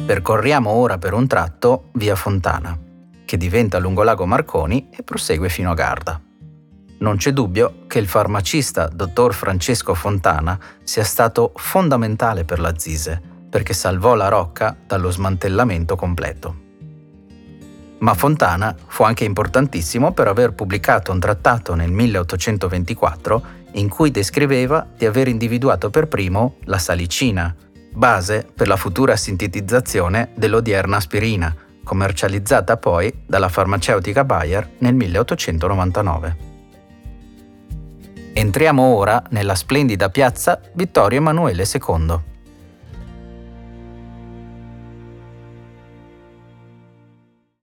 Percorriamo ora per un tratto via Fontana, che diventa Lungolago Marconi e prosegue fino a Garda. Non c'è dubbio che il farmacista dottor Francesco Fontana sia stato fondamentale per la Zise, perché salvò la Rocca dallo smantellamento completo. Ma Fontana fu anche importantissimo per aver pubblicato un trattato nel 1824 in cui descriveva di aver individuato per primo la salicina, base per la futura sintetizzazione dell'odierna aspirina, commercializzata poi dalla farmaceutica Bayer nel 1899. Entriamo ora nella splendida piazza Vittorio Emanuele II.